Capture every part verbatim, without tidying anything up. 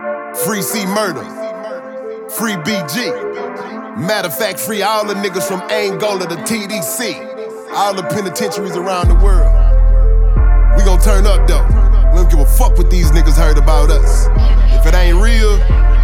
Free C Murder. Free B G. Matter of fact, free all the niggas from Angola to T D C. All the penitentiaries around the world. We gon' turn up though. We don't give a fuck what these niggas heard about us. If it ain't real,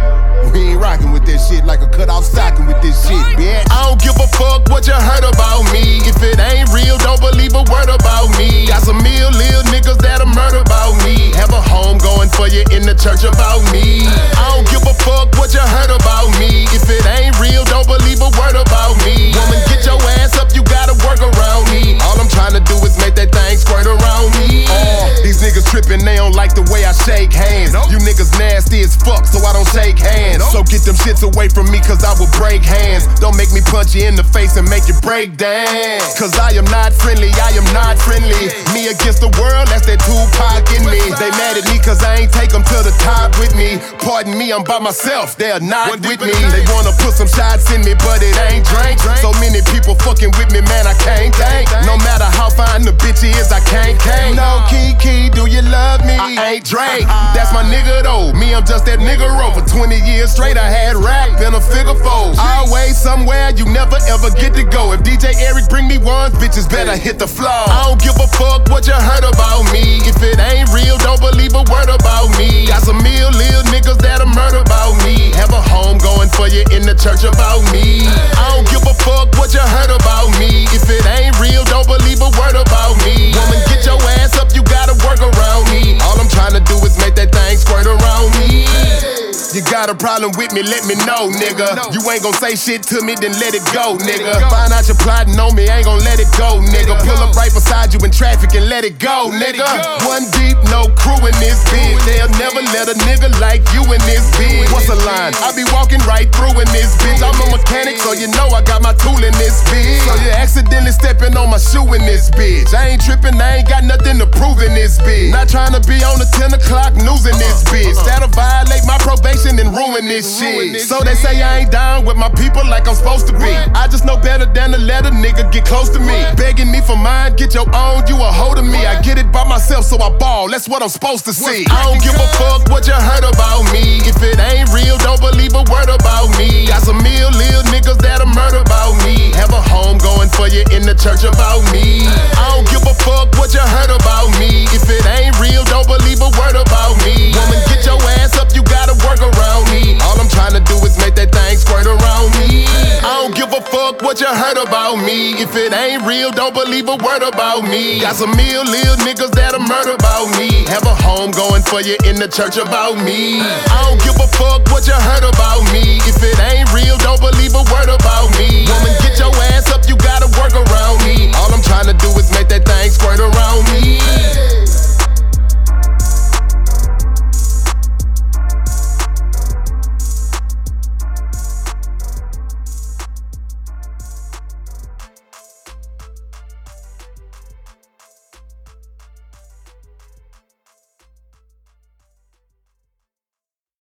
we ain't rockin' with this shit like a cut-off stocking with this shit, bitch. I don't give a fuck what you heard about me. If it ain't real, don't believe a word about me. Got some ill, ill niggas that'll murder about me. Have a home going for you in the church about me. I don't give a fuck what you heard about me. If it ain't real, don't believe a word about me. Woman, get your ass up, you gotta work around me. All I'm trying to do is make that thing squirt around me. Oh, these niggas trippin', they don't like the way I shake hands. You niggas nasty as fuck, so I don't shake hands. So get them shits away from me, cause I will break hands. Don't make me punch you in the face and make you break dance. Cause I am not friendly, I am not friendly. Me against the world, that's that Tupac in me. They mad at me cause I ain't take them to the top with me. Pardon me, I'm by myself, they're not with me. They wanna put some shots in me, but it ain't drink. So many people fucking with me, man, I can't think. No matter how fine the bitch is, I can't can't. No Kiki, do you love me? I ain't Drake, that's my nigga though. Me, I'm just that nigga roll. For twenty years straight, I had rap in a figure four. Always somewhere, you never ever get to go. If D J Eric bring me ones, bitches better hit the floor. I don't give a fuck what you heard about me. If it ain't real, don't believe a word about me. Got some ill, ill niggas that'll murder about me. Have a home going for you in the church about me. I don't give a fuck what you heard about me. If it ain't real, don't believe a word about me. Woman, get your ass up, you gotta work around me. All I'm trying to do is make that thing squirt around me. You got a problem with me, let me know, nigga. You ain't gon' say shit to me, then let it go, nigga. Find out you're plotting on me, ain't gon' let it go, nigga. Pull up right beside you in traffic and let it go, nigga. One deep, no crew in this bitch. They'll never let a nigga like you in this bitch. What's a line? I be walking right through in this bitch. I'm a mechanic, so you know I got my tool in this bitch. So you accidentally stepping on my shoe in this bitch. I ain't tripping, I ain't got nothing to prove in this bitch. Not trying to be on the ten o'clock news in this bitch. That'll violate my probation and ruin this shit. So they say I ain't down with my people like I'm supposed to be. I just know better than to let a nigga get close to me. Begging me for mine, get your own, you a hoe to me. I get it by myself, so I ball, that's what I'm supposed to see. I don't give a fuck what you heard about me. If it ain't real, don't believe a word about me. Got some ill, ill niggas that'll murder about me. Have a home going for you in the church about me. I don't give a fuck what you heard about me. If it ain't real, don't believe a word about me. Woman, get your ass up, you gotta work around me. All I'm trying to do is make that thing squirt around me. I don't give a fuck what you heard about me. If it ain't real, don't believe a word about me. Got some ill, ill niggas that'll murder about me. Have a home going for you in the church about me. I don't give a fuck what you heard about me. If it ain't real, don't believe a word about me. Woman, get your ass